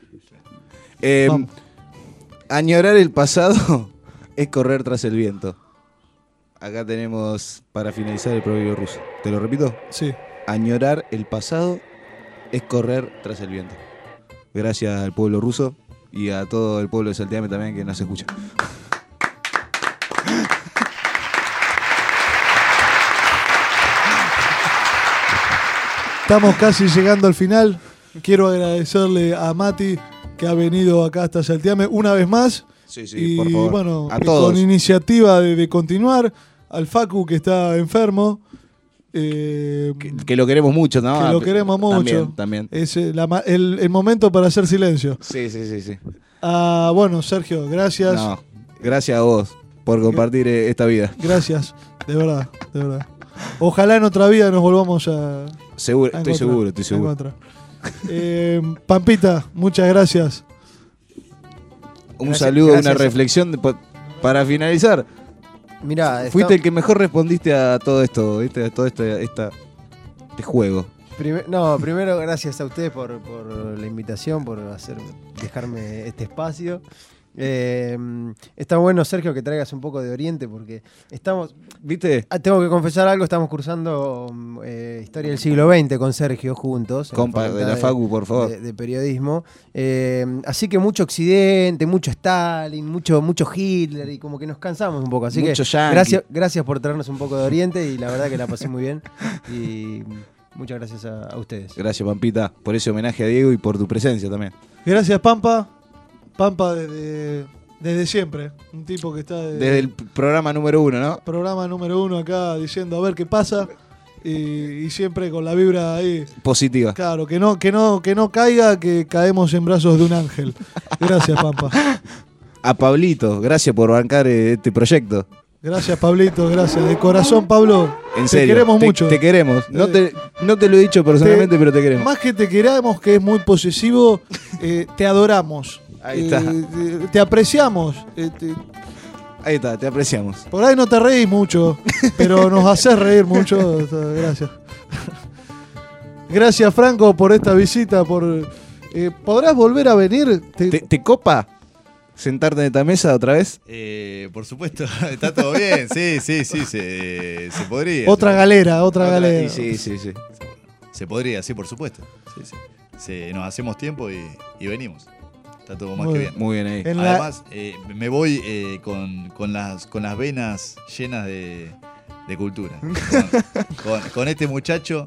Añorar el pasado es correr tras el viento. Acá tenemos para finalizar el proverbio ruso. ¿Te lo repito? Sí. Añorar el pasado es correr tras el viento. Gracias al pueblo ruso y a todo el pueblo de Salteame también que nos escucha. Estamos casi llegando al final. Quiero agradecerle a Mati que ha venido acá hasta Salteame una vez más. Sí, y por favor. bueno, A todos. con iniciativa de continuar. Al Facu que está enfermo. Que lo queremos mucho, ¿no? Que lo queremos mucho. También. Es el momento para hacer silencio. Sí. Bueno, Sergio, gracias. No, gracias a vos por compartir esta vida. Gracias, de verdad. Ojalá en otra vida nos volvamos a... Estoy seguro. Pampita, muchas gracias. Un saludo, una reflexión para finalizar. Mirá, fuiste el que mejor respondiste a todo esto, ¿viste? A todo este juego. Primero gracias a ustedes por la invitación, por dejarme este espacio. Está bueno, Sergio, que traigas un poco de Oriente porque estamos... ¿Viste? Tengo que confesar algo, estamos cursando Historia del siglo XX con Sergio juntos. Compa, de la Facu, por favor. De periodismo. Así que mucho Occidente, mucho Stalin, mucho Hitler y como que nos cansamos un poco. Así mucho que gracias por traernos un poco de Oriente y la verdad que la pasé muy bien. Y muchas gracias a ustedes. Gracias, Pampita, por ese homenaje a Diego y por tu presencia también. Gracias, Pampa. Pampa desde siempre. Un tipo que está... Desde el programa número 1, ¿no? Programa número 1 acá diciendo a ver qué pasa. Y siempre con la vibra ahí. Positiva. Claro, que no caiga, que caemos en brazos de un ángel. Gracias, Pampa. A Pablito, gracias por bancar este proyecto. Gracias, Pablito, gracias. De corazón, Pablo. En serio. Te queremos mucho. Te queremos. No te lo he dicho personalmente, pero te queremos. Más que te queramos, que es muy posesivo, te adoramos. Ahí está. Te apreciamos. Ahí está, te apreciamos. Por ahí no te reís mucho, pero nos haces reír mucho. Gracias. Gracias, Franco, por esta visita. ¿Podrás volver a venir? ¿Te copa sentarte en esta mesa otra vez? Por supuesto, está todo bien. Sí, se podría. Otra galera. Sí. Se podría, sí, por supuesto. Sí. Nos hacemos tiempo y venimos. Está todo más que bien. Muy bien ahí. Además, me voy con las venas llenas de cultura. Con este muchacho,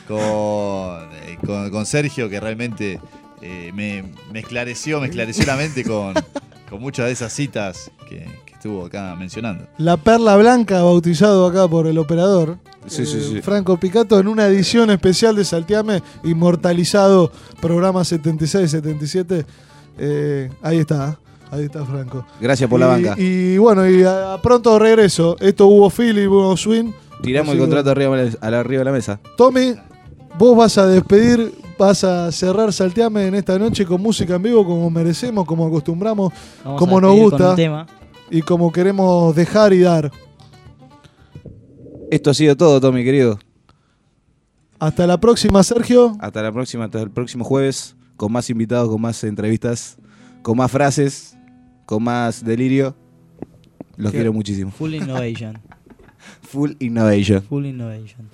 con Sergio, que realmente me esclareció la mente con muchas de esas citas que estuvo acá mencionando. La Perla Blanca, bautizado acá por el operador. Sí. Franco Picato, en una edición especial de Salteame, inmortalizado programa 76-77. Ahí está Franco. Gracias por la banca. Y bueno, a pronto regreso. Esto hubo Philly, hubo Swing. Tiramos el contrato arriba de la mesa. Tommy, vos vas a despedir, vas a cerrar Salteame en esta noche con música en vivo como merecemos, como acostumbramos, como nos gusta y como queremos dejar y dar. Esto ha sido todo, Tommy, querido. Hasta la próxima, Sergio. Hasta la próxima, hasta el próximo jueves, con más invitados, con más entrevistas, con más frases, con más delirio. Los quiero muchísimo. Full innovation. Full innovation. Full innovation.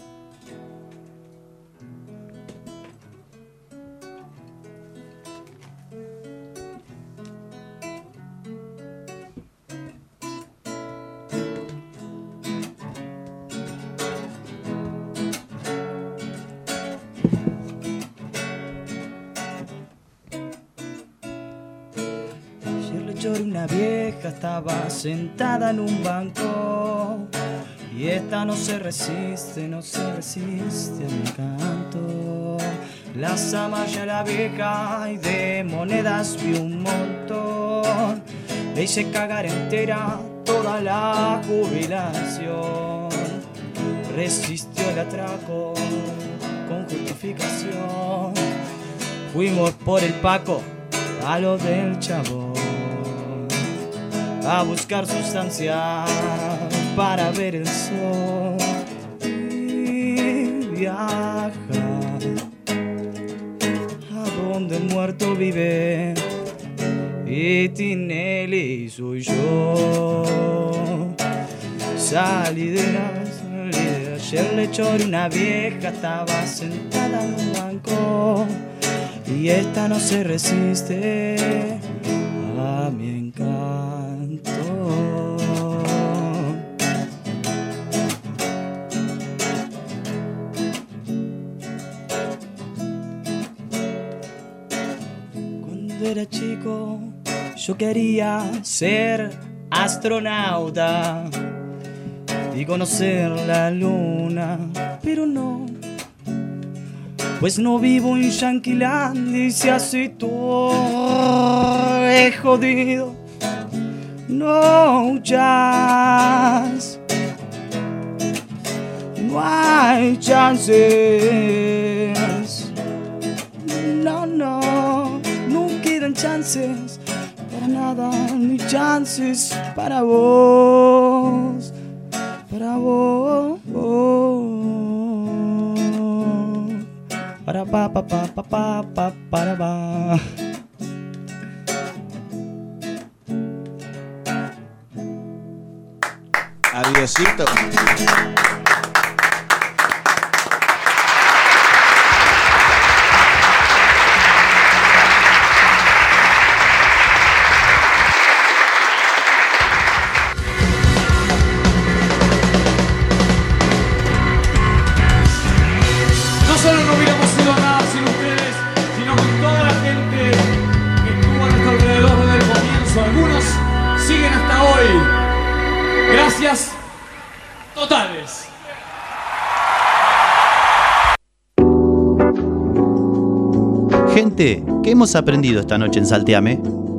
lecho de una vieja estaba sentada en un banco. Y esta no se resiste a mi canto. La samalla, la vieja y de monedas vi un montón. Le hice cagar entera toda la jubilación. Resistió el atraco con justificación. Fuimos por el Paco a lo del Chabón a buscar sustancia para ver el sol y viajar a donde el muerto vive. Y Tinelli soy yo. Salí de ayer le echó de una vieja, estaba sentada en un banco. Y esta no se resiste a mi encanto. Cuando era chico yo quería ser astronauta y conocer la luna, pero no, pues no vivo en Yanquilandia y se hace todo es jodido. No jazz, no hay chances. No, no, no quedan chances para nada, ni chances para vos, para vos. Para pa pa pa pa pa pa para pa. Adiosito. No solo no hubiéramos sido nada sin ustedes, sino con toda la gente que estuvo a nuestro alrededor desde el comienzo. Algunos siguen hasta hoy. Gracias totales. Gente, ¿qué hemos aprendido esta noche en Salteame?